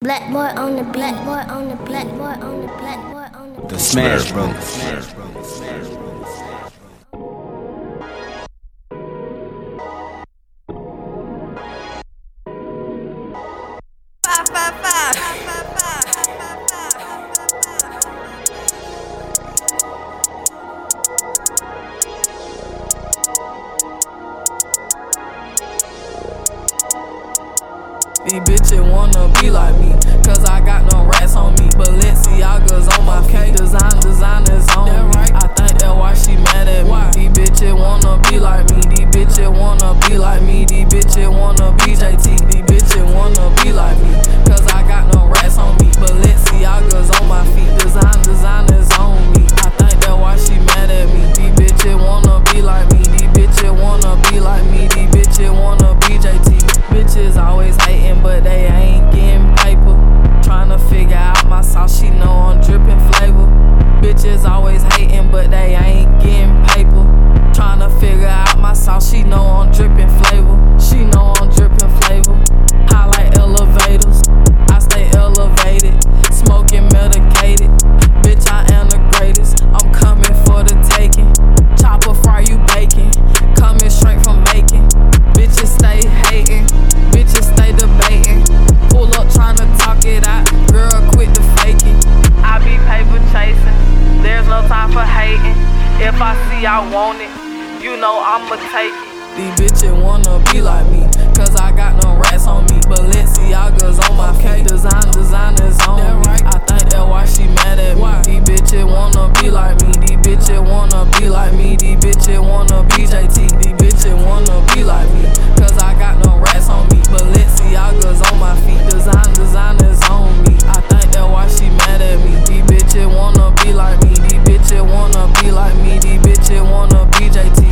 Black boy on the black boy on the black boy on the black boy on the The Smash Brothers. These bitches wanna be like me, cause I got no rats on me. Balenciaga's on my feet, designers on me. I think that's why she mad at me. These bitches wanna be like me, these bitches wanna be like me, these bitches wanna be JT. These bitches wanna be like me, cause I got no rats on me. Balenciaga's on my feet, designers on me. I think that's why she mad at me. These bitches wanna be like me, these bitches wanna be like me, these bitches wanna be JT. Bitches always hating, but they ain't getting paper. Tryna figure out my sauce, she know I'm drippin' flavor. Bitches always hating, but they ain't getting paper. Tryna figure out my sauce, she know I'm drippin' flavor. She know I'm drippin' flavor. High like elevators, I stay elevated. Smoking medicated, bitch I am the greatest. I'm coming for the taking. Chopper fry you bacon, coming straight from Macon. Bitches stay hating, bitches stay debating. Pull up tryna talk it out, girl quit the faking. I be paper chasing, there's no time for hating. If I see I want it, you know I'ma take it. These bitches wanna be like me, cause I got no rats on me. Balenciaga's on my feet, designers on me. I think that's why she mad at me. These bitches wanna be like me, these bitches wanna be like me, these bitches wanna be JT. These bitches wanna be like me, cause I got no rats on me. Balenciaga's on my feet, designers on me. I think that's why she mad at me. These bitches wanna be like me, these bitches wanna be like me, these bitches wanna be JT.